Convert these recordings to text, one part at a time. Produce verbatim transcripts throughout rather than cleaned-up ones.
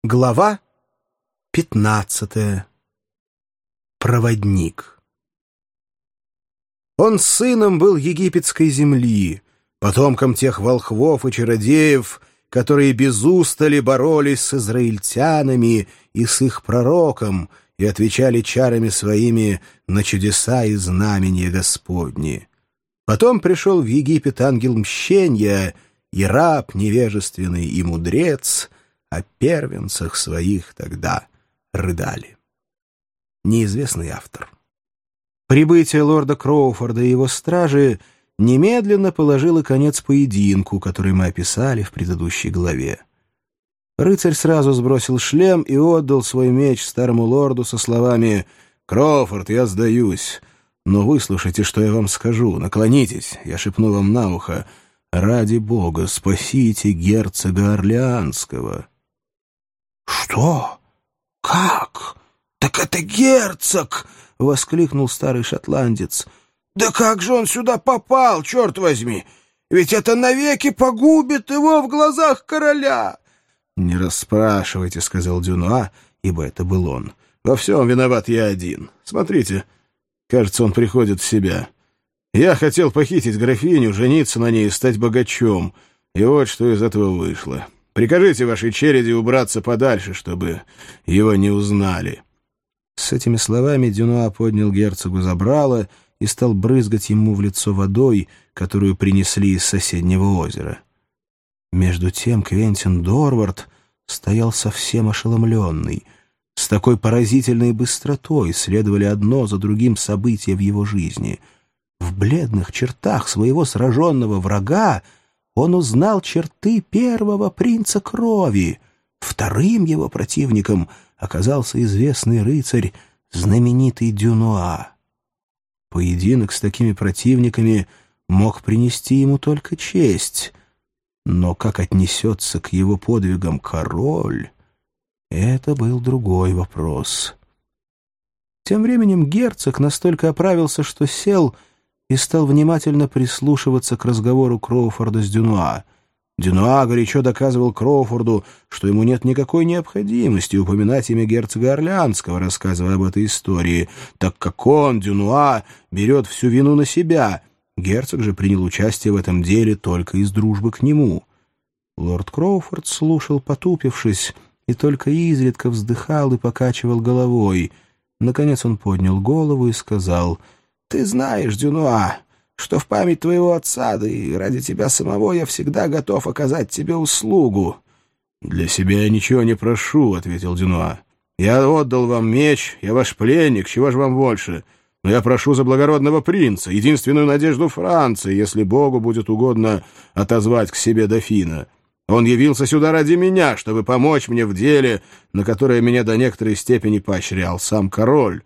Глава пятнадцатая. Проводник. Он сыном был египетской земли, потомком тех волхвов и чародеев, которые без устали боролись с израильтянами и с их пророком и отвечали чарами своими на чудеса и знамения Господни. Потом пришел в Египет ангел мщения, и раб невежественный и мудрец о первенцах своих тогда рыдали. Неизвестный автор. Прибытие лорда Кроуфорда и его стражи немедленно положило конец поединку, который мы описали в предыдущей главе. Рыцарь сразу сбросил шлем и отдал свой меч старому лорду со словами: «Кроуфорд, я сдаюсь, но выслушайте, что я вам скажу. Наклонитесь, я шепну вам на ухо. Ради бога, спасите герцога Орлеанского». «Что? Как? Так это герцог!» — воскликнул старый шотландец. «Да как же он сюда попал, черт возьми! Ведь это навеки погубит его в глазах короля!» «Не расспрашивайте», — сказал Дюнуа, ибо это был он. «Во всем виноват я один. Смотрите, кажется, он приходит в себя. Я хотел похитить графиню, жениться на ней и стать богачом. И вот что из этого вышло. Прикажите вашей череди убраться подальше, чтобы его не узнали». С этими словами Дюнуа поднял герцогу забрало и стал брызгать ему в лицо водой, которую принесли из соседнего озера. Между тем Квентин Дорвард стоял совсем ошеломленный. С такой поразительной быстротой следовали одно за другим события в его жизни. В бледных чертах своего сраженного врага он узнал черты первого принца крови. Вторым его противником оказался известный рыцарь, знаменитый Дюнуа. Поединок с такими противниками мог принести ему только честь, но как отнесется к его подвигам король, это был другой вопрос. Тем временем герцог настолько оправился, что сел и стал внимательно прислушиваться к разговору Кроуфорда с Дюнуа. Дюнуа горячо доказывал Кроуфорду, что ему нет никакой необходимости упоминать имя герцога Орлеанского, рассказывая об этой истории, так как он, Дюнуа, берет всю вину на себя. Герцог же принял участие в этом деле только из дружбы к нему. Лорд Кроуфорд слушал, потупившись, и только изредка вздыхал и покачивал головой. Наконец он поднял голову и сказал: «Ты знаешь, Дюнуа, что в память твоего отца, да и ради тебя самого я всегда готов оказать тебе услугу». «Для себя я ничего не прошу», — ответил Дюнуа. «Я отдал вам меч, я ваш пленник, чего же вам больше? Но я прошу за благородного принца, единственную надежду Франции, если Богу будет угодно отозвать к себе дофина. Он явился сюда ради меня, чтобы помочь мне в деле, на которое меня до некоторой степени поощрял сам король».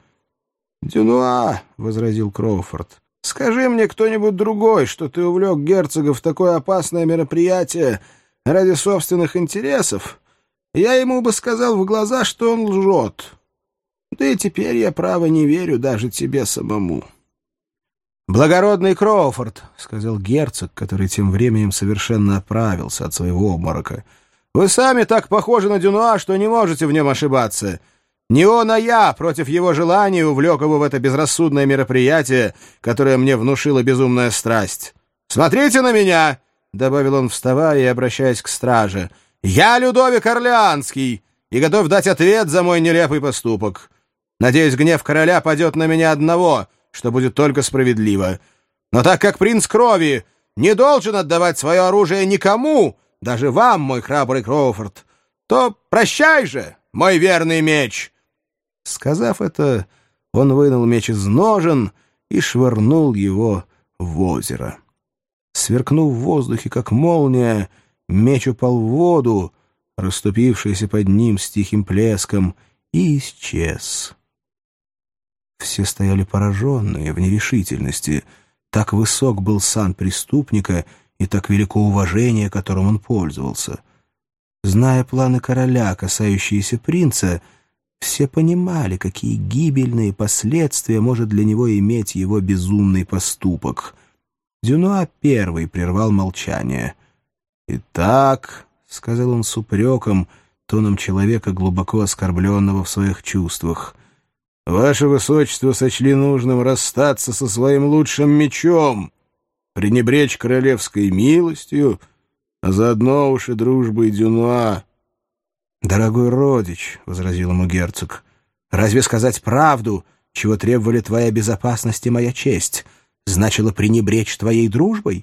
«Дюнуа», — возразил Кроуфорд, — «скажи мне кто-нибудь другой, что ты увлек герцога в такое опасное мероприятие ради собственных интересов, я ему бы сказал в глаза, что он лжет. Да и теперь я, право, не верю даже тебе самому». «Благородный Кроуфорд», — сказал герцог, который тем временем совершенно оправился от своего обморока, — «вы сами так похожи на Дюнуа, что не можете в нем ошибаться. Не он, а я, против его желания, увлек его в это безрассудное мероприятие, которое мне внушила безумная страсть. Смотрите на меня!» — добавил он, вставая и обращаясь к страже. «Я Людовик Орлеанский и готов дать ответ за мой нелепый поступок. Надеюсь, гнев короля падет на меня одного, что будет только справедливо. Но так как принц крови не должен отдавать свое оружие никому, даже вам, мой храбрый Кроуфорд, то прощай же, мой верный меч!» Сказав это, он вынул меч из ножен и швырнул его в озеро. Сверкнув в воздухе, как молния, меч упал в воду, расступившийся под ним с тихим плеском, и исчез. Все стояли пораженные, в нерешительности. Так высок был сан преступника и так велико уважение, которым он пользовался. Зная планы короля, касающиеся принца, все понимали, какие гибельные последствия может для него иметь его безумный поступок. Дюнуа первый прервал молчание. «Итак», — сказал он с упреком, тоном человека, глубоко оскорбленного в своих чувствах. «Ваше Высочество сочли нужным расстаться со своим лучшим мечом, пренебречь королевской милостью, а заодно уж и дружбой Дюнуа». «Дорогой родич», — возразил ему герцог, — «разве сказать правду, чего требовали твоя безопасность и моя честь, значило пренебречь твоей дружбой?»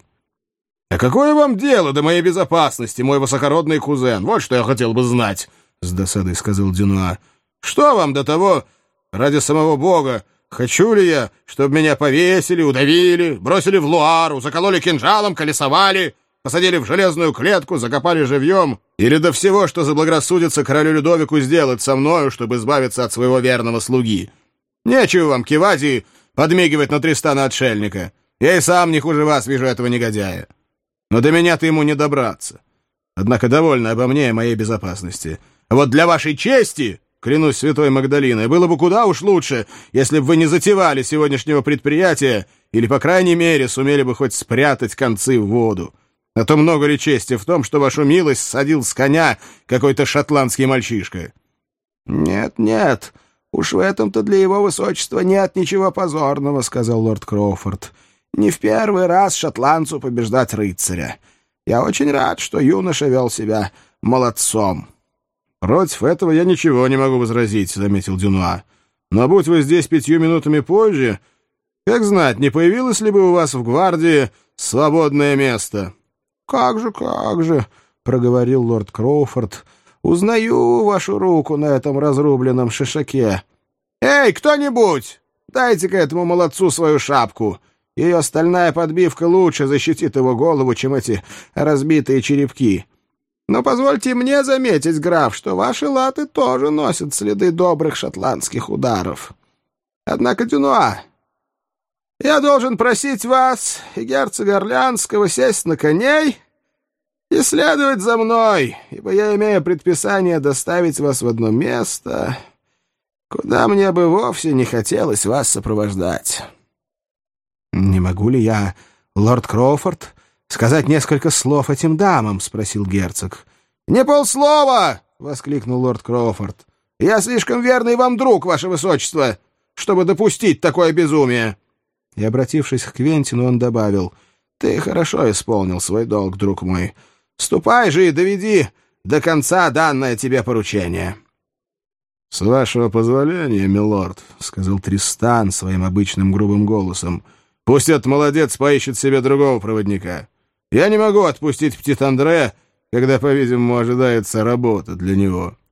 «А какое вам дело до моей безопасности, мой высокородный кузен? Вот что я хотел бы знать», — с досадой сказал Дюнуа. «Что вам до того, ради самого Бога, хочу ли я, чтобы меня повесили, удавили, бросили в Луару, закололи кинжалом, колесовали, посадили в железную клетку, закопали живьем, или до всего, что заблагорассудится королю Людовику сделать со мною, чтобы избавиться от своего верного слуги? Нечего вам, Кивази, подмигивать на Тристана-отшельника. Я и сам не хуже вас вижу этого негодяя. Но до меня-то ему не добраться. Однако довольно обо мне и моей безопасности. А вот для вашей чести, клянусь святой Магдалиной, было бы куда уж лучше, если бы вы не затевали сегодняшнего предприятия или, по крайней мере, сумели бы хоть спрятать концы в воду. А то много ли чести в том, что вашу милость садил с коня какой-то шотландский мальчишка?» «Нет, нет, уж в этом-то для его высочества нет ничего позорного», — сказал лорд Кроуфорд. «Не в первый раз шотландцу побеждать рыцаря. Я очень рад, что юноша вел себя молодцом». «Против этого я ничего не могу возразить», — заметил Дюнуа. «Но будь вы здесь пятью минутами позже, как знать, не появилось ли бы у вас в гвардии свободное место?» «Как же, как же», — проговорил лорд Кроуфорд. «Узнаю вашу руку на этом разрубленном шишаке. Эй, кто-нибудь, дайте-ка этому молодцу свою шапку. Ее стальная подбивка лучше защитит его голову, чем эти разбитые черепки. Но позвольте мне заметить, граф, что ваши латы тоже носят следы добрых шотландских ударов. Однако, Дюнуа, я должен просить вас и герцога Орлеанского сесть на коней и следовать за мной, ибо я имею предписание доставить вас в одно место, куда мне бы вовсе не хотелось вас сопровождать». «Не могу ли я, лорд Кроуфорд, сказать несколько слов этим дамам?» — спросил герцог. «Не полслова!» — воскликнул лорд Кроуфорд. «Я слишком верный вам друг, ваше высочество, чтобы допустить такое безумие». И, обратившись к Квентину, он добавил: «Ты хорошо исполнил свой долг, друг мой. Ступай же и доведи до конца данное тебе поручение». «С вашего позволения, милорд», — сказал Тристан своим обычным грубым голосом, — «пусть этот молодец поищет себе другого проводника. Я не могу отпустить Птит-Андре, когда, по-видимому, ожидается работа для него».